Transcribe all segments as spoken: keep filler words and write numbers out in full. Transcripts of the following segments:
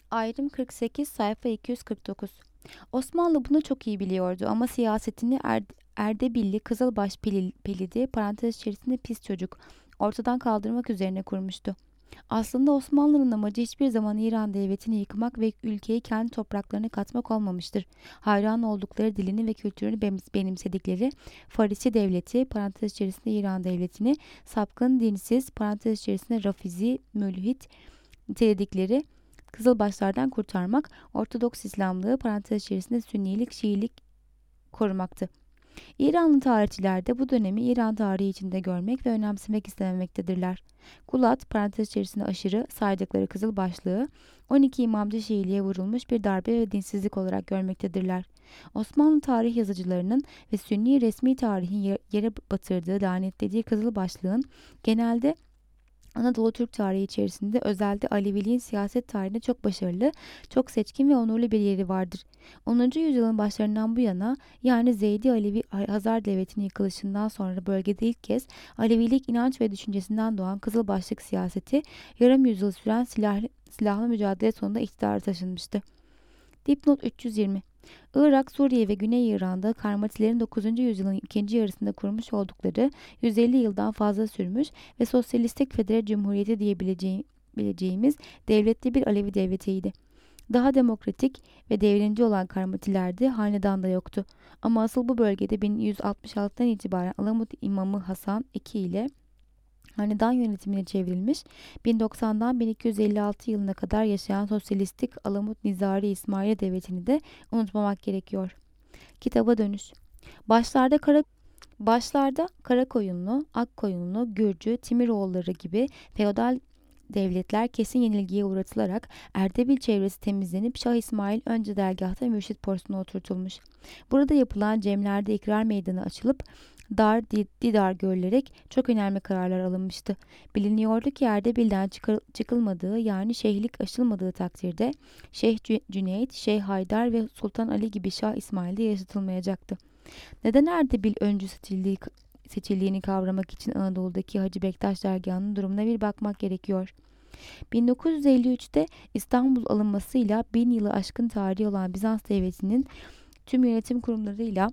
Ayrım kırk sekiz, sayfa iki yüz kırk dokuz. Osmanlı bunu çok iyi biliyordu ama siyasetini er, Erdebilli Kızılbaş Pili- Pilidi parantez içerisinde pis çocuk ortadan kaldırmak üzerine kurmuştu. Aslında Osmanlı'nın amacı hiçbir zaman İran devletini yıkmak ve ülkeyi kendi topraklarına katmak olmamıştır. Hayran oldukları dilini ve kültürünü benimsedikleri Farisi devleti parantez içerisinde İran devletini sapkın, dinsiz parantez içerisinde Rafizi, mülhit niteledikleri Kızılbaşlardan kurtarmak, Ortodoks İslamlığı parantez içerisinde Sünnilik, Şiilik korumaktı. İranlı tarihçiler de bu dönemi İran tarihi içinde görmek ve önemsemek istememektedirler. Gulat parantez içerisinde aşırı saydıkları Kızılbaşlığı on iki İmamcı Şiiliğe vurulmuş bir darbe ve dinsizlik olarak görmektedirler. Osmanlı tarih yazıcılarının ve Sünni resmi tarihin yere batırdığı, lanetlediği Kızılbaşlığın genelde Anadolu Türk tarihi içerisinde özellikle Aleviliğin siyaset tarihinde çok başarılı, çok seçkin ve onurlu bir yeri vardır. onuncu yüzyılın başlarından bu yana, yani Zeydi Alevi Hazar Devleti'nin yıkılışından sonra bölgede ilk kez Alevilik inanç ve düşüncesinden doğan Kızılbaşlık siyaseti yarım yüzyıl süren silahlı, silahlı mücadele sonunda iktidara taşınmıştı. Dipnot üç yüz yirmi. Irak, Suriye ve Güney İran'da Karmatilerin dokuzuncu yüzyılın ikinci yarısında kurmuş oldukları yüz elli yıldan fazla sürmüş ve Sosyalistik Federe Cumhuriyeti diyebileceğimiz devletli bir Alevi devletiydi. Daha demokratik ve devrimci olan Karmatilerde hanedan da yoktu. Ama asıl bu bölgede bin yüz altmış altıdan itibaren Alamut İmamı Hasan iki ile hanedan yönetimine çevrilmiş, bin doksandan bin iki yüz elli altı yılına kadar yaşayan sosyalistik Alamut Nizari İsmail Devleti'ni de unutmamak gerekiyor. Kitaba dönüş. Başlarda kara Başlarda Karakoyunlu, Akkoyunlu, Gürcü, Timiroğulları gibi feodal devletler kesin yenilgiye uğratılarak Erdebil çevresi temizlenip Şah İsmail önce dergâhta mürşit postuna oturtulmuş. Burada yapılan cemlerde ikrar meydanı açılıp dar didar görülerek çok önemli kararlar alınmıştı. Biliniyordu ki Erdebil'den çıkar, çıkılmadığı yani şeyhlik aşılmadığı takdirde Şeyh Cüneyt, Şeyh Haydar ve Sultan Ali gibi Şah İsmail'de yaşatılmayacaktı. Neden Erdebil öncü seçildiği, seçildiğini kavramak için Anadolu'daki Hacı Bektaş dergahının durumuna bir bakmak gerekiyor. bin dokuz yüz elli üçte İstanbul alınmasıyla bin yılı aşkın tarihi olan Bizans Devleti'nin tüm yönetim kurumlarıyla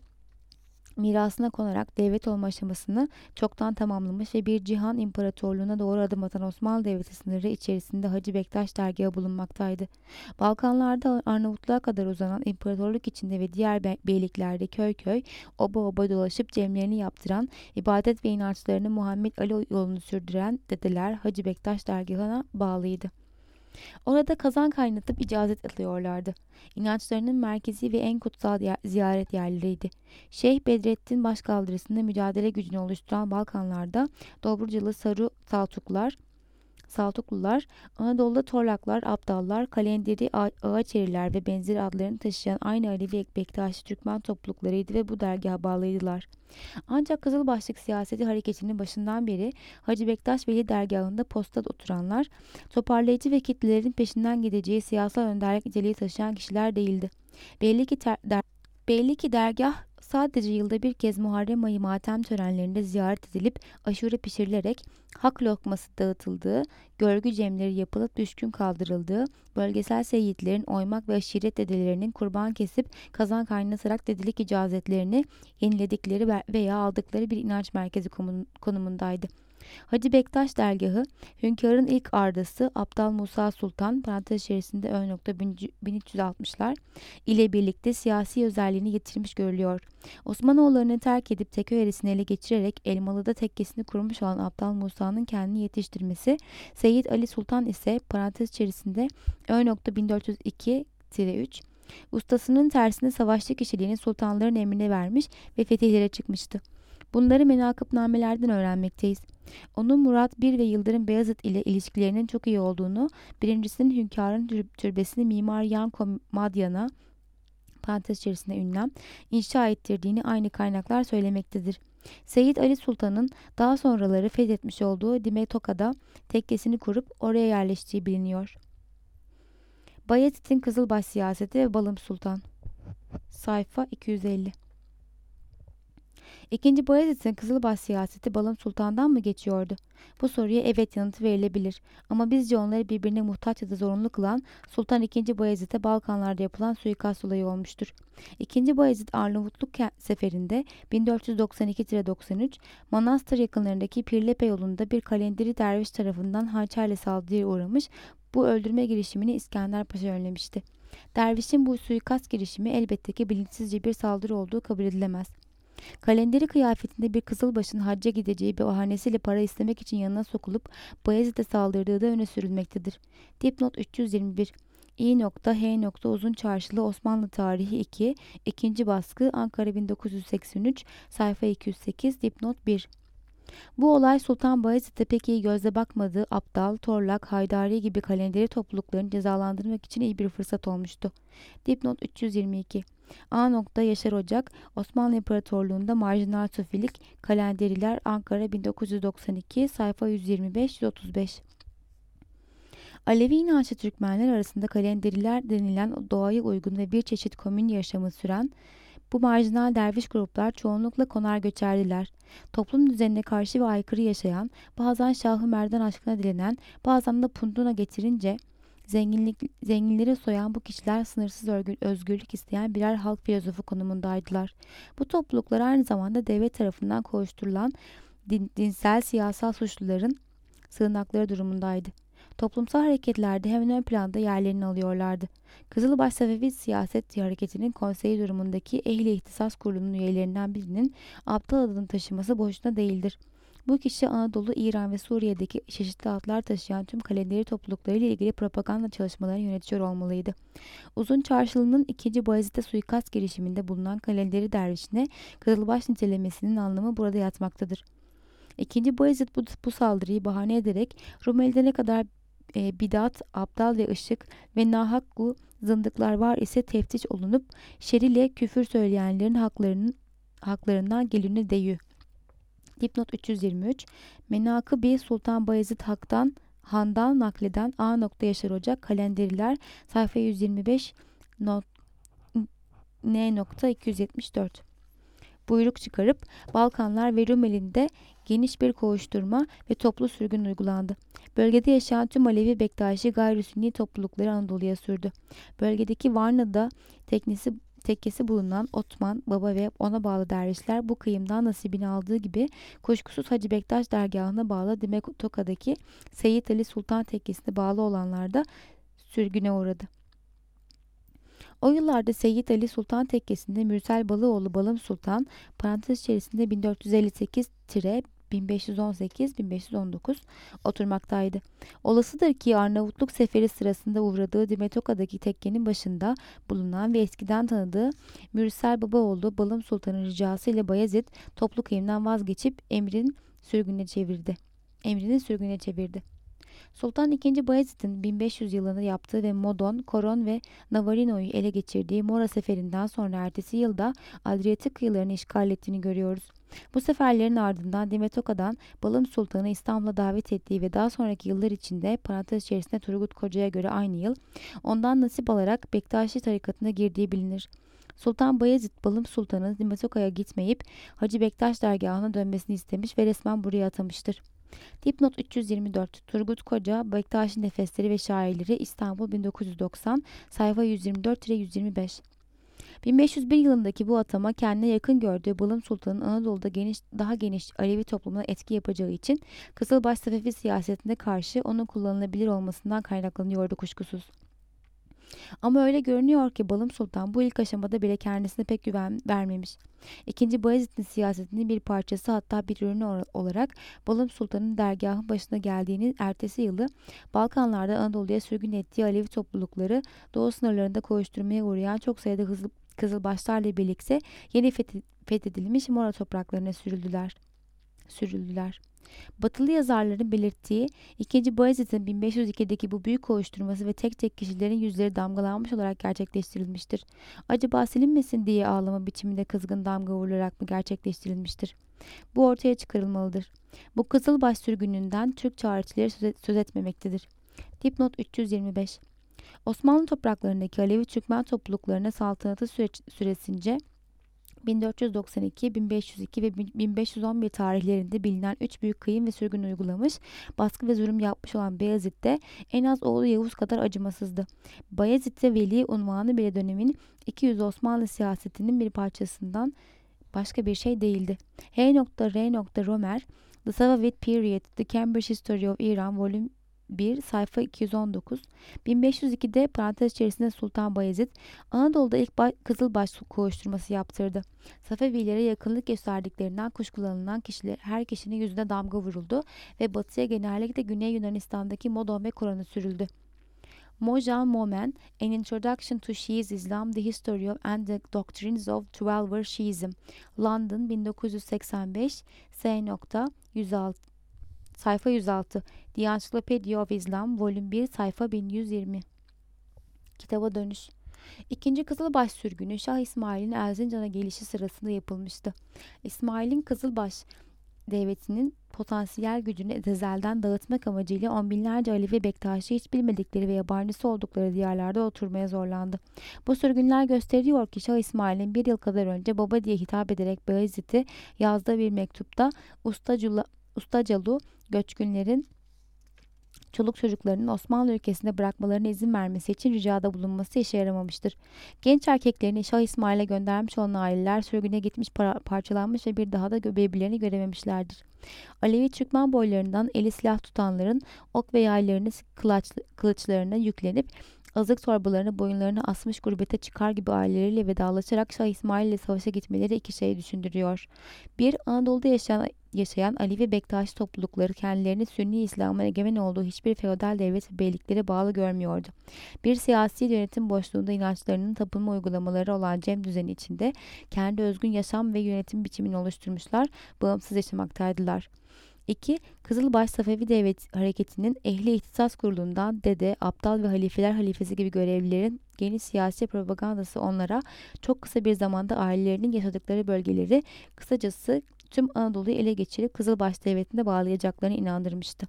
mirasına konarak devlet olma aşamasını çoktan tamamlamış ve bir cihan imparatorluğuna doğru adım atan Osmanlı Devleti sınırı içerisinde Hacı Bektaş dergahı bulunmaktaydı. Balkanlarda Arnavutluğa kadar uzanan imparatorluk içinde ve diğer beyliklerde köy köy, oba oba dolaşıp cemlerini yaptıran, ibadet ve inançlarını Muhammed Ali yolunu sürdüren dedeler Hacı Bektaş dergahına bağlıydı. Orada kazan kaynatıp icazet alıyorlardı. İnançlarının merkezi ve en kutsal ziyaret yerleriydi. Şeyh Bedrettin başkaldırısında mücadele gücünü oluşturan Balkanlarda Dobrucalı Sarı Saltuklar, Saltuklular, Anadolu'da Torlaklar, Abdallar, Kalenderi, Ağaçeriler ve benzeri adlarını taşıyan aynı Alevi Bektaşi Türkmen topluluklarıydı ve bu dergaha bağlıydılar. Ancak Kızılbaşlık siyaseti hareketinin başından beri Hacı Bektaş Veli dergahında postada oturanlar, toparlayıcı ve kitlelerin peşinden gideceği siyasal önderlik niteliği taşıyan kişiler değildi. Belli ki, ter, der, belli ki dergah sadece yılda bir kez Muharrem ayı matem törenlerinde ziyaret edilip aşure pişirilerek hak lokması dağıtıldığı, görgü cemleri yapılıp düşkün kaldırıldığı, bölgesel seyyidlerin oymak ve aşiret dedelerinin kurban kesip kazan kaynatarak dedelik icazetlerini yeniledikleri veya aldıkları bir inanç merkezi konumundaydı. Hacı Bektaş dergahı, hünkârın ilk ardası Abdal Musa Sultan parantez içerisinde ön nokta bin üç yüz altmışlar ile birlikte siyasi özelliğini yitirmiş görülüyor. Osmanoğullarını terk edip Teköeresini ele geçirerek Elmalı'da tekkesini kurmuş olan Abdal Musa'nın kendini yetiştirmesi, Seyyid Ali Sultan ise parantez içerisinde ön nokta bin dört yüz iki üç ustasının tersine savaşçı kişiliğini sultanların emrine vermiş ve fetihlere çıkmıştı. Bunları menakıbnamelerden öğrenmekteyiz. Onun Murat bir ve Yıldırım Beyazıt ile ilişkilerinin çok iyi olduğunu, birincisinin hünkârın türbesini Mimar Yanko Madyan'a parantez içerisinde ünlem inşa ettirdiğini aynı kaynaklar söylemektedir. Seyyid Ali Sultan'ın daha sonraları fethetmiş olduğu Dimetoka'da tekkesini kurup oraya yerleştiği biliniyor. Bayezid'in Kızılbaş siyaseti ve Balım Sultan. Sayfa iki yüz elli. İkinci Bayezid'in Kızılbaş siyaseti Balım Sultan'dan mı geçiyordu? Bu soruya evet yanıtı verilebilir. Ama bizce onları birbirine muhtaç ya da zorunlu kılan Sultan ikinci. Bayezid'e Balkanlarda yapılan suikast olayı olmuştur. ikinci. Bayezid Arnavutluk seferinde bin dört yüz doksan iki doksan üç Manastır yakınlarındaki Pirlepe yolunda bir kalenderi derviş tarafından hançerle saldırıya uğramış, bu öldürme girişimini İskender Paşa önlemişti. Dervişin bu suikast girişimi elbette ki bilinçsizce bir saldırı olduğu kabul edilemez. Kalenderi kıyafetinde bir kızılbaşın hacca gideceği bahanesiyle para istemek için yanına sokulup Bayezid'e saldırdığı da öne sürülmektedir. Dipnot üç yüz yirmi bir İ. H. Uzun Çarşılı Osmanlı Tarihi iki. ikinci baskı Ankara bin dokuz yüz seksen üç sayfa iki yüz sekiz dipnot bir. Bu olay Sultan Bayezid'e pek iyi gözle bakmadığı Abdal, Torlak, Haydari gibi kalenderi topluluklarını cezalandırmak için iyi bir fırsat olmuştu. Dipnot üç yüz yirmi iki A. Yaşar Ocak, Osmanlı İmparatorluğu'nda marjinal sofilik, kalenderiler Ankara bin dokuz yüz doksan iki sayfa yüz yirmi beş yüz otuz beş. Alevi inançlı Türkmenler arasında kalenderiler denilen doğaya uygun ve bir çeşit komün yaşamı süren bu marjinal derviş gruplar çoğunlukla konar göçerdiler. Toplum düzenine karşı ve aykırı yaşayan, bazen Şah-ı Merdan aşkına dilenen, bazen de punduna getirince zenginlik, zenginleri soyan bu kişiler sınırsız özgürlük isteyen birer halk filozofu konumundaydılar. Bu topluluklar aynı zamanda devlet tarafından koğuşturulan din, dinsel siyasal suçluların sığınakları durumundaydı. Toplumsal hareketlerde hemen ön planda yerlerini alıyorlardı. Kızılbaş Safevi Siyaset Hareketi'nin konseyi durumundaki Ehli İhtisas Kurulu'nun üyelerinden birinin Abdal adını taşıması boşuna değildir. Bu kişi Anadolu, İran ve Suriye'deki çeşitli adlar taşıyan tüm kalenderi topluluklarıyla ilgili propaganda çalışmalarını yönetiyor olmalıydı. Uzun Çarşılı'nın ikinci. Bayezid'e suikast girişiminde bulunan kalenderi dervişine Kızılbaş nitelemesinin anlamı burada yatmaktadır. ikinci. Bayezid bu, bu saldırıyı bahane ederek Rumeli'de ne kadar e, bidat, abdal ve ışık ve nahakku zındıklar var ise teftiş olunup şer küfür söyleyenlerin haklarının haklarından gelini deyü. Dipnot üç yüz yirmi üç Menakıb-i Sultan Bayezid Hak'tan Han'dan nakleden A. Yaşar Ocak Kalenderiler sayfa yüz yirmi beş not, N. iki yüz yetmiş dört buyruk çıkarıp Balkanlar ve Rumeli'nde geniş bir koğuşturma ve toplu sürgün uygulandı. Bölgede yaşayan tüm Alevi Bektaşi gayri-Sünni toplulukları Anadolu'ya sürdü. Bölgedeki Varna'da teknesi tekkesi bulunan Otman, Baba ve ona bağlı dervişler bu kıyımdan nasibini aldığı gibi kuşkusuz Hacı Bektaş dergahına bağlı Dimekotoka'daki Seyyid Ali Sultan tekkesine bağlı olanlar da sürgüne uğradı. O yıllarda Seyyid Ali Sultan tekkesinde Mürsel Balıoğlu Balım Sultan parantez içerisinde bin dört yüz elli sekiz bin beş yüz on sekiz bin beş yüz on dokuz oturmaktaydı. Olasıdır ki Arnavutluk seferi sırasında uğradığı Dimetoka'daki tekkenin başında bulunan ve eskiden tanıdığı Mürsel Babaoğlu Balım Sultan'ın ricası ile Bayezid toplu kıyımdan vazgeçip emrin sürgüne çevirdi. Emrini sürgüne çevirdi. Sultan ikinci. Bayezid'in bin beş yüz yılında yaptığı ve Modon, Koron ve Navarino'yu ele geçirdiği Mora seferinden sonra ertesi yılda Adriyatik kıyılarını işgal ettiğini görüyoruz. Bu seferlerin ardından Dimetoka'dan Balım Sultan'ı İstanbul'a davet ettiği ve daha sonraki yıllar içinde parantez içerisinde Turgut Koca'ya göre aynı yıl ondan nasip alarak Bektaşi tarikatına girdiği bilinir. Sultan Bayezid Balım Sultan'ın Dimetoka'ya gitmeyip Hacı Bektaş dergahına dönmesini istemiş ve resmen buraya atamıştır. Dipnot üç yüz yirmi dört Turgut Koca, Bektaşi Nefesleri ve Şairleri İstanbul bin dokuz yüz doksan sayfa yüz yirmi dört yüz yirmi beş bin beş yüz bir yılındaki bu atama kendine yakın gördüğü Balım Sultan'ın Anadolu'da geniş, daha geniş Alevi toplumuna etki yapacağı için Kızılbaş Safevi siyasetine karşı onun kullanılabilir olmasından kaynaklanıyordu kuşkusuz. Ama öyle görünüyor ki Balım Sultan bu ilk aşamada bile kendisine pek güven vermemiş. İkinci. Bayezid'in siyasetinin bir parçası hatta bir ürünü olarak Balım Sultan'ın dergahın başına geldiğini ertesi yılı Balkanlarda Anadolu'ya sürgün ettiği Alevi toplulukları doğu sınırlarında koğuşturmaya uğrayan çok sayıda hızlı Kızılbaşlarla birlikte yeni fethedilmiş Mora topraklarına sürüldüler. sürüldüler. Batılı yazarların belirttiği ikinci. Bayezid'in bin beş yüz ikideki bu büyük kovuşturması ve tek tek kişilerin yüzleri damgalanmış olarak gerçekleştirilmiştir. Acaba silinmesin diye ağlama biçiminde kızgın damga vurularak mı gerçekleştirilmiştir? Bu ortaya çıkarılmalıdır. Bu Kızılbaş sürgününden Türk tarihçileri söz, et, söz etmemektedir. Dipnot üç yüz yirmi beş Osmanlı topraklarındaki Alevi Türkmen topluluklarına saltanatı süreç, süresince bin dört yüz doksan iki, bin beş yüz iki ve bin beş yüz on bir tarihlerinde bilinen üç büyük kıyım ve sürgün uygulamış, baskı ve zulüm yapmış olan Beyazıt de en az oğlu Yavuz kadar acımasızdı. Bayezid'e veli unvanı bile dönemin iki yüz Osmanlı siyasetinin bir parçasından başka bir şey değildi. H. R. Romer, The Safavid Period, The Cambridge History of Iran, Volume bir, sayfa iki yüz on dokuz. bin beş yüz ikide parantez içerisinde Sultan Bayezid, Anadolu'da ilk ba- Kızılbaş koğuşturması yaptırdı. Safevilere yakınlık gösterdiklerinden kuşkulanılan kişiler, her kişinin yüzüne damga vuruldu ve batıya, genellikle Güney Yunanistan'daki Modon ve Koran'ı sürüldü. Mojan Momen, An Introduction to Shi'is Islam, The History of and the Doctrines of Twelver Shi'ism, London, bin dokuz yüz seksen beş, S. yüz altı, sayfa yüz altı, The Encyclopedia of Islam, Volüm bir, sayfa bin yüz yirmi. Kitaba dönüş. İkinci Kızılbaş sürgünü Şah İsmail'in Erzincan'a gelişi sırasında yapılmıştı. İsmail'in Kızılbaş devletinin potansiyel gücünü ezelden dağıtmak amacıyla on binlerce Alevi Bektaşi hiç bilmedikleri ve yabancısı oldukları diyarlarda oturmaya zorlandı. Bu sürgünler gösteriyor ki Şah İsmail'in bir yıl kadar önce baba diye hitap ederek Beyazıt'ı yazdığı bir mektupta Ustaculu, Ustacalu göçkünlerin çoluk çocuklarının Osmanlı ülkesinde bırakmalarına izin vermesi için ricada bulunması işe yaramamıştır. Genç erkeklerini Şah İsmail'e göndermiş olan aileler sürgüne gitmiş, para, parçalanmış ve bir daha da birbirlerini görememişlerdir. Alevi Türkmen boylarından eli silah tutanların ok ve yaylarını kılıç, kılıçlarına yüklenip azık torbalarını boyunlarına asmış gurbete çıkar gibi aileleriyle vedalaşarak Şah İsmail ile savaşa gitmeleri iki şey düşündürüyor. bir. Anadolu'da yaşayan, yaşayan Alevi Bektaşi toplulukları kendilerini Sünni İslam'ın egemen olduğu hiçbir feodal devlet ve beyliklere bağlı görmüyordu. Bir siyasi yönetim boşluğunda inançlarının tapınma uygulamaları olan Cem düzeni içinde kendi özgün yaşam ve yönetim biçimini oluşturmuşlar, bağımsız yaşamaktaydılar. iki. Kızılbaş Safevi Devlet Hareketi'nin ehli ihtisas kurulundan Dede, Abdal ve Halifeler Halifesi gibi görevlilerin geniş siyasi propagandası onlara çok kısa bir zamanda ailelerinin yaşadıkları bölgeleri, kısacası tüm Anadolu'yu ele geçirip Kızılbaş Devleti'ne bağlayacaklarını inandırmıştı.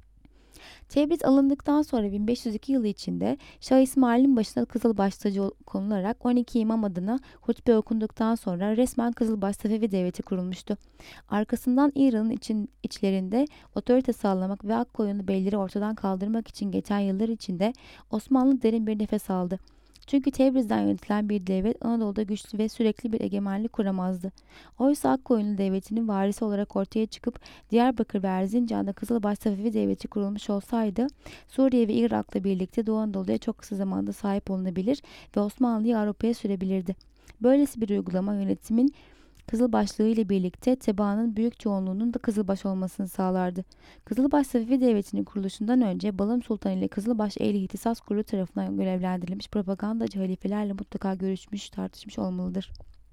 Tebriz alındıktan sonra bin beş yüz iki yılı içinde Şah İsmail'in başına Kızılbaş tacı konularak on iki imam adına hutbe okunduktan sonra resmen Kızılbaş Safevi Devleti kurulmuştu. Arkasından İran'ın için, içlerinde otorite sağlamak ve Akkoyunlu beyleri ortadan kaldırmak için geçen yıllar içinde Osmanlı derin bir nefes aldı. Çünkü Tebriz'den yönetilen bir devlet Anadolu'da güçlü ve sürekli bir egemenlik kuramazdı. Oysa Akkoyunlu Devleti'nin varisi olarak ortaya çıkıp Diyarbakır ve Erzincan'da Kızılbaş Safevi Devleti kurulmuş olsaydı, Suriye ve Irak'la birlikte Doğu Anadolu'ya çok kısa zamanda sahip olunabilir ve Osmanlı'yı Avrupa'ya sürebilirdi. Böylesi bir uygulama yönetimin Kızılbaşlığı ile birlikte tebaanın büyük çoğunluğunun da Kızılbaş olmasını sağlardı. Kızılbaş Safevi Devleti'nin kuruluşundan önce Balım Sultan ile Kızılbaş Ehli İhtisas Kurulu tarafından görevlendirilmiş propagandacı halifelerle mutlaka görüşmüş, tartışmış olmalıdır.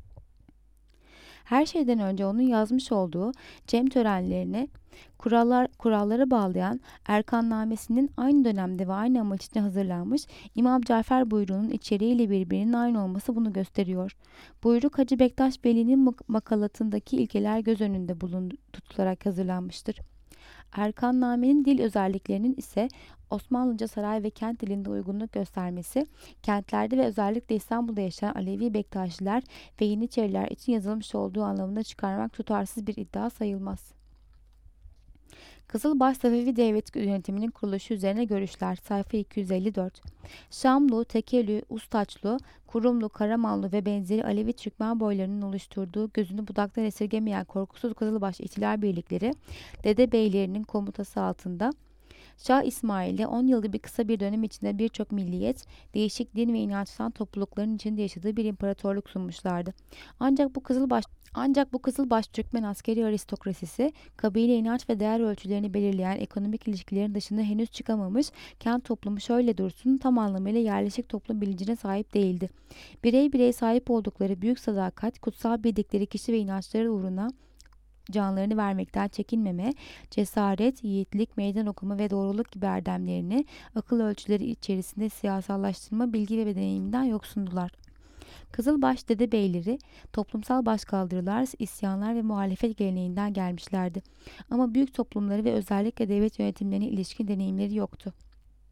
Her şeyden önce onun yazmış olduğu cem törenlerine kurallar, kurallara bağlayan Erkannamesi'nin aynı dönemde ve aynı amaç için hazırlanmış İmam Cafer buyruğunun içeriğiyle birbirinin aynı olması bunu gösteriyor. Buyruk Hacı Bektaş Veli'nin makalatındaki ilkeler göz önünde bulun, tutularak hazırlanmıştır. Erkannamenin dil özelliklerinin ise Osmanlıca saray ve kent dilinde uygunluk göstermesi, kentlerde ve özellikle İstanbul'da yaşayan Alevi Bektaşiler ve Yeniçeriler için yazılmış olduğu anlamına çıkarmak tutarsız bir iddia sayılmaz. Kızılbaş Safevi Devlet yönetiminin kuruluşu üzerine görüşler. Sayfa iki yüz elli dört. Şamlu, Tekelü, Ustaçlu, Kurumlu, Karamanlı ve benzeri Alevi Türkmen boylarının oluşturduğu gözünü budaktan esirgemeyen korkusuz Kızılbaş ihtilal birlikleri, Dede Beylerinin komutası altında Şah İsmail'e on yıllık bir kısa bir dönem içinde birçok milliyet, değişik din ve inançtan toplulukların içinde yaşadığı bir imparatorluk sunmuşlardı. Ancak bu Kızılbaş ancak bu Kızılbaş Türkmen askeri aristokrasisi, kabile inanç ve değer ölçülerini belirleyen ekonomik ilişkilerin dışına henüz çıkamamış, kent toplumu şöyle dursun tam anlamıyla yerleşik toplum bilincine sahip değildi. Birey birey sahip oldukları büyük sadakat, kutsal bildikleri kişi ve inançları uğruna canlarını vermekten çekinmeme, cesaret, yiğitlik, meydan okuma ve doğruluk gibi erdemlerini akıl ölçüleri içerisinde siyasallaştırma, bilgi ve deneyiminden yoksundular. Kızılbaş Dedebeyleri toplumsal başkaldırılar, isyanlar ve muhalefet geleneğinden gelmişlerdi. Ama büyük toplumları ve özellikle devlet yönetimlerine ilişkin deneyimleri yoktu.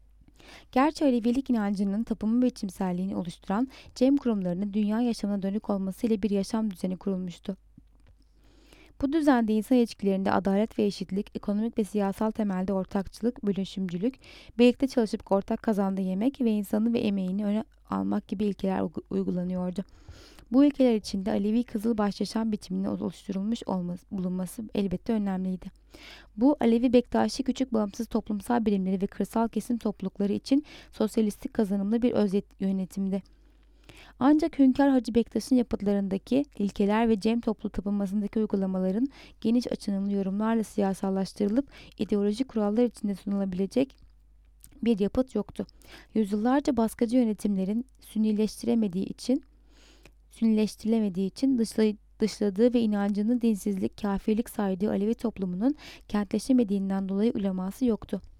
Gerçi Alevilik inancının tapınma biçimselliğini oluşturan cem kurumlarının dünya yaşamına dönük olmasıyla bir yaşam düzeni kurulmuştu. Bu düzende insan ilişkilerinde adalet ve eşitlik, ekonomik ve siyasal temelde ortakçılık, bölüşümcülük, birlikte çalışıp ortak kazandığı yemek ve insanı ve emeğini öne almak gibi ilkeler uygulanıyordu. Bu ülkeler içinde Alevi Kızılbaş yaşam biçiminin oluşturulmuş olması, bulunması elbette önemliydi. Bu Alevi Bektaşi küçük bağımsız toplumsal birimleri ve kırsal kesim toplulukları için sosyalistik kazanımlı bir öz yönetimdi. Ancak Hünkar Hacı Bektaş'ın yapıtlarındaki ilkeler ve Cem toplu tapınmasındaki uygulamaların geniş açınımlı yorumlarla siyasallaştırılıp ideolojik kurallar içinde sunulabilecek bir yapıt yoktu. Yüzyıllarca baskıcı yönetimlerin sünnileştiremediği için sünnileştirilemediği için dışlay- dışladığı ve inancını dinsizlik, kafirlik saydığı Alevi toplumunun kentleşemediğinden dolayı uleması yoktu.